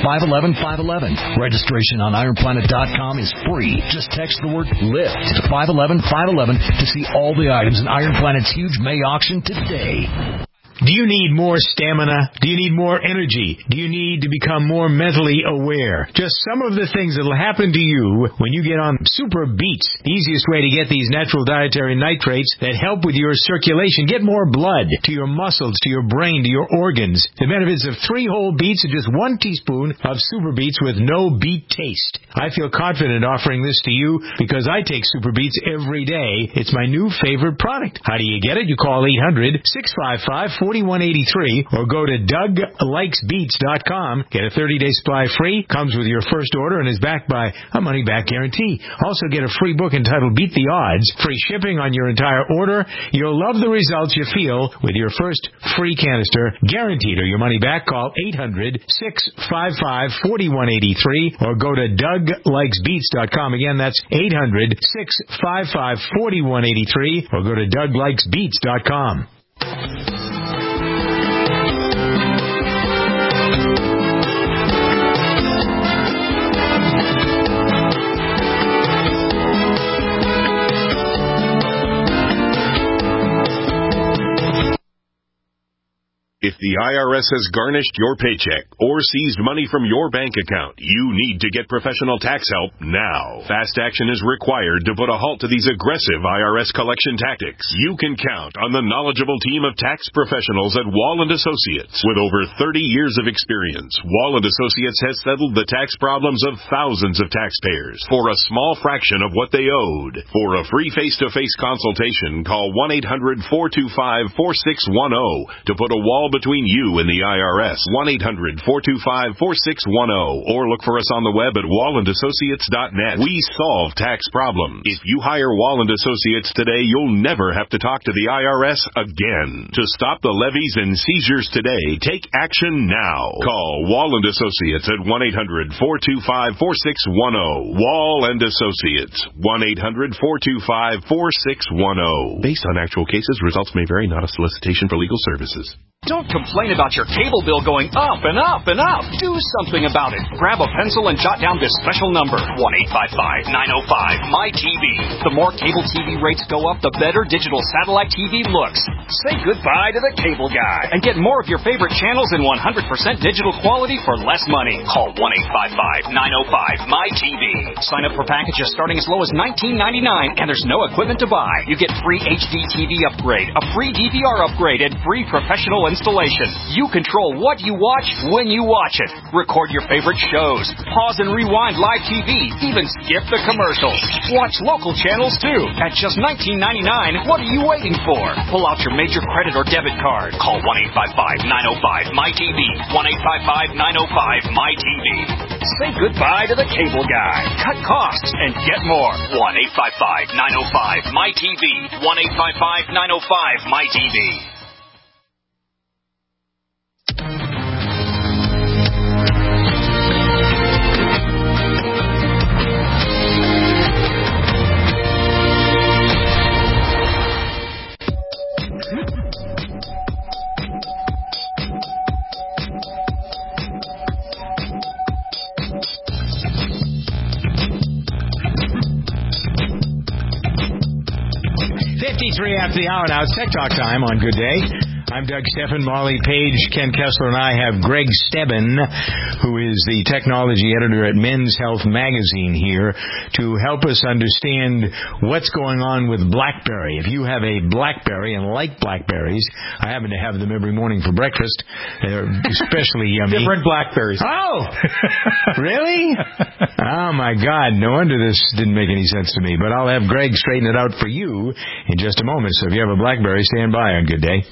511-511. Registration on IronPlanet.com is free. Just text the word LIFT to 511-511 to see all the items in Iron Planet's huge May auction today. Do you need more stamina? Do you need more energy? Do you need to become more mentally aware? Just some of the things that will happen to you when you get on Super Beets. The easiest way to get these natural dietary nitrates that help with your circulation. Get more blood to your muscles, to your brain, to your organs. The benefits of 3 whole beets and just 1 teaspoon of Super Beets with no beet taste. I feel confident offering this to you because I take Super Beets every day. It's my new favorite product. How do you get it? You call 800-655-4950. 4183 or go to DougLikesBeats.com. Get a 30-day supply free. Comes with your first order and is backed by a money-back guarantee. Also get a free book entitled Beat the Odds. Free shipping on your entire order. You'll love the results you feel with your first free canister. Guaranteed or your money back. Call 800-655-4183 or go to DougLikesBeats.com. Again, that's 800-655-4183 or go to DougLikesBeats.com. If the IRS has garnished your paycheck or seized money from your bank account, you need to get professional tax help now. Fast action is required to put a halt to these aggressive IRS collection tactics. You can count on the knowledgeable team of tax professionals at Wall & Associates. With over 30 years of experience, Wall & Associates has settled the tax problems of thousands of taxpayers for a small fraction of what they owed. For a free face-to-face consultation, call 1-800-425-4610 to put a wall between you and the IRS. 1-800-425-4610 or look for us on the web at wallandassociates.net. We solve tax problems. If you hire Wall & Associates today, you'll never have to talk to the IRS again. To stop the levies and seizures today, take action now. Call Wall & Associates at 1-800-425-4610. Wall & Associates. 1-800-425-4610. Based on actual cases, results may vary, not a solicitation for legal services. Don't complain about your cable bill going up and up and up. Do something about it. Grab a pencil and jot down this special number, 1-855-905-MyTV. The more cable TV rates go up, the better digital satellite TV looks. Say goodbye to the cable guy and get more of your favorite channels in 100% digital quality for less money. Call 1-855-905-MyTV. Sign up for packages starting as low as $19.99 and there's no equipment to buy. You get free HD TV upgrade, a free DVR upgrade, and free professional installation. You control what you watch when you watch it. Record your favorite shows. Pause and rewind live TV. Even skip the commercials. Watch local channels too. At just $19.99, what are you waiting for? Pull out your major credit or debit card. Call 1-855-905-MyTV. 1-855-905-MyTV. Say goodbye to the cable guy. Cut costs and get more. 1-855-905-MyTV. 1-855-905-MyTV. After the hour now, it's Tech Talk time on Good Day. I'm Doug Steffen, Molly Page, Ken Kessler, and I have Greg Stebbin, who is the technology editor at Men's Health Magazine here, to help us understand what's going on with BlackBerry. If you have a BlackBerry and like blackberries, I happen to have them every morning for breakfast. They're especially yummy. Different blackberries. Oh! Really? Oh, my God. No wonder this didn't make any sense to me. But I'll have Greg straighten it out for you in just a moment. So if you have a BlackBerry, stand by on Good Day.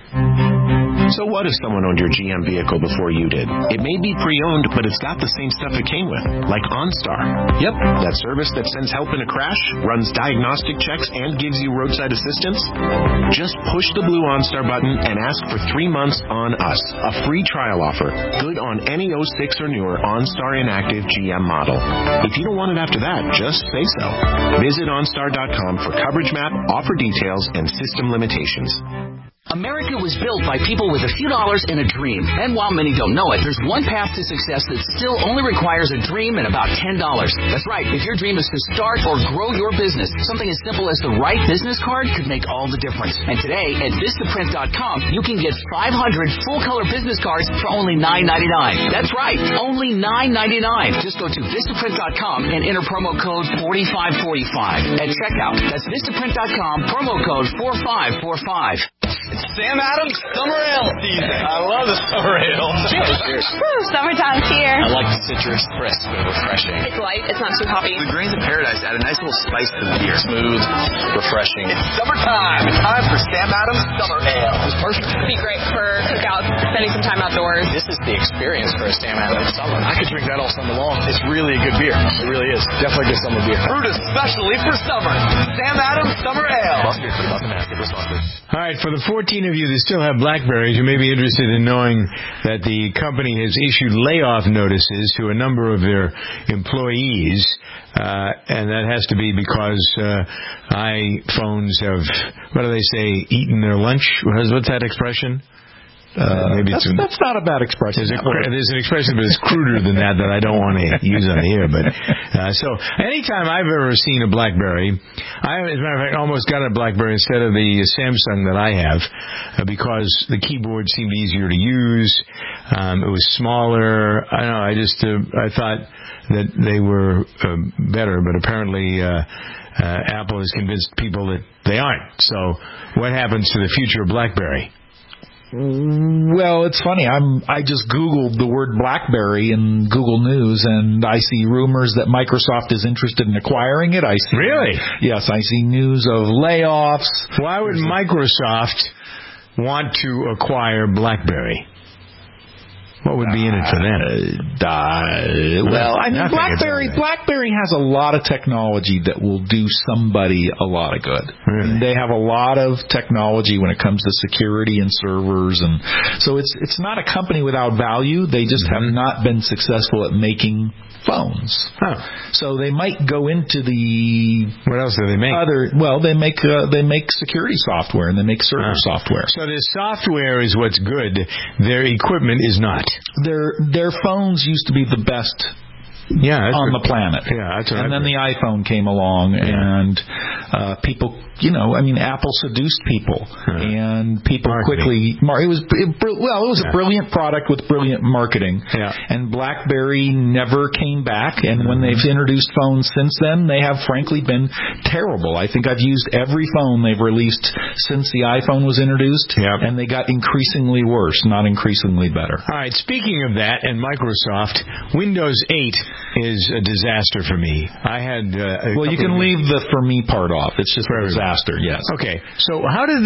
So what if someone owned your GM vehicle before you did? It may be pre-owned, but it's got the same stuff it came with, like OnStar. Yep, that service that sends help in a crash, runs diagnostic checks, and gives you roadside assistance. Just push the blue OnStar button and ask for 3 months on us, a free trial offer, good on any 06 or newer OnStar inactive GM model. If you don't want it after that, just say so. Visit OnStar.com for coverage map, offer details, and system limitations. America was built by people with a few dollars and a dream. And while many don't know it, there's one path to success that still only requires a dream and about $10. That's right. If your dream is to start or grow your business, something as simple as the right business card could make all the difference. And today at Vistaprint.com, you can get 500 full-color business cards for only $9.99. That's right. Only $9.99. Just go to Vistaprint.com and enter promo code 4545 at checkout. That's Vistaprint.com, promo code 4545. It's Sam Adams Summer Ale season. I love the Summer Ale. Cheers. Woo, summertime's here. I like to citrus, crisp, and refreshing. It's light. It's not too hoppy. The grains of paradise add a nice little spice to the beer. Smooth, refreshing. It's summertime. It's time for Sam Adams Summer Ale. It's perfect. It'd be great for cookouts, spending some time outdoors. This is the experience for a Sam Adams Summer. I could drink that all summer long. It's really a good beer. It really is. Definitely a good summer beer. Brewed especially for summer. Sam Adams Summer Ale. Must be free. Boston, Mass. All right, for the 14 of you that still have BlackBerries, you may be interested in knowing that the company has issued layoff notices to a number of their employees, and that has to be because iPhones have, what do they say, eaten their lunch? What's that expression? Maybe that's not a bad expression. There's an expression, but it's cruder than that I don't want to use on here. But so anytime I've ever seen a BlackBerry, as a matter of fact, almost got a BlackBerry instead of the Samsung that I have because the keyboard seemed easier to use. It was smaller. I don't know. I thought that they were better, but apparently Apple has convinced people that they aren't. So what happens to the future of BlackBerry? Well, it's funny. I just Googled the word BlackBerry in Google News, and I see rumors that Microsoft is interested in acquiring it. Really? Yes, I see news of layoffs. Why would Microsoft want to acquire BlackBerry? What would be in it for them? Well, I mean, BlackBerry has a lot of technology that will do somebody a lot of good. Really? They have a lot of technology when it comes to security and servers, and so it's not a company without value. They just have not been successful at making phones. Huh. So they might go into the... What else do they make? They make security software and they make server software. So the software is what's good. Their equipment is not. Their phones used to be the best on the planet. Yeah, that's what and then the iPhone came along, and people, Apple seduced people, and people quickly. It was a brilliant product with brilliant marketing. Yeah. And BlackBerry never came back, and when they've introduced phones since then, they have frankly been terrible. I think I've used every phone they've released since the iPhone was introduced, and they got increasingly worse, not increasingly better. All right, speaking of that and Microsoft, Windows 8 is a disaster for me. I had you can leave the for me part off. It's just a disaster. Yes. Okay. So how do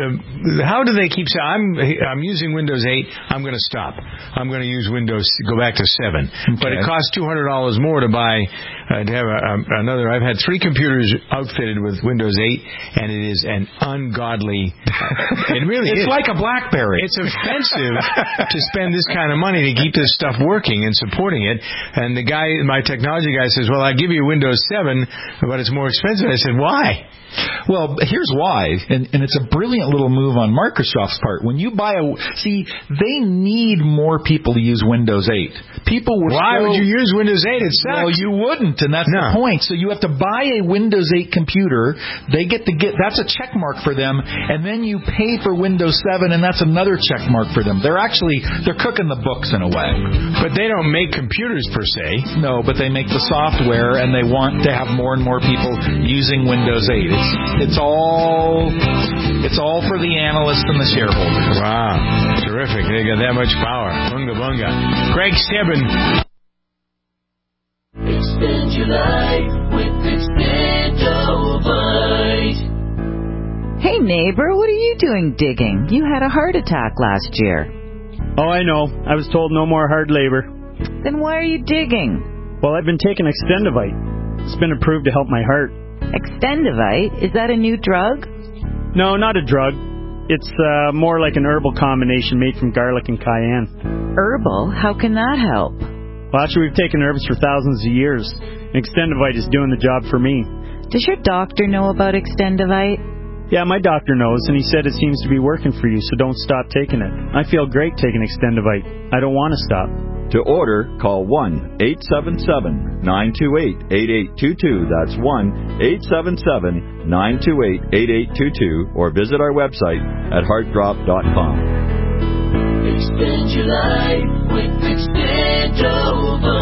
they keep saying I'm using Windows 8? I'm going to stop. I'm going to use go back to 7. Okay. But it costs $200 more to buy to have another. I've had 3 computers outfitted with Windows 8, and it is an ungodly. It really is. It's like a BlackBerry. It's offensive to spend this kind of money to keep this stuff working and supporting it. And my technology guy says, well, I'll give you Windows 7, but it's more expensive. I said, why? Well, here's why, and it's a brilliant little move on Microsoft's part. When you buy they need more people to use Windows 8. Why would you use Windows 8? It sucks. Well, you wouldn't, and that's the point. So you have to buy a Windows 8 computer. They that's a check mark for them, and then you pay for Windows 7, and that's another check mark for them. They're cooking the books in a way. But they don't make computers per se. No, but they make the software, and they want to have more and more people using Windows 8. It's all for the analysts and the shareholders. Wow. Terrific. They got that much power. Bunga bunga. Craig Stebbin. Expand your life with Expandovite. Hey neighbor, what are you doing digging? You had a heart attack last year. Oh, I know. I was told no more hard labor. Then why are you digging? Well, I've been taking Extendovite. It's been approved to help my heart. Extendovite? Is that a new drug? No, not a drug. It's more like an herbal combination made from garlic and cayenne. Herbal? How can that help? Well, actually, we've taken herbs for thousands of years. Extendovite is doing the job for me. Does your doctor know about Extendovite? Yeah, my doctor knows, and he said it seems to be working for you, so don't stop taking it. I feel great taking Extendovite. I don't want to stop. To order, call 1-877-928-8822. That's 1-877-928-8822. Or visit our website at heartdrop.com. Expand your life with Expandovite.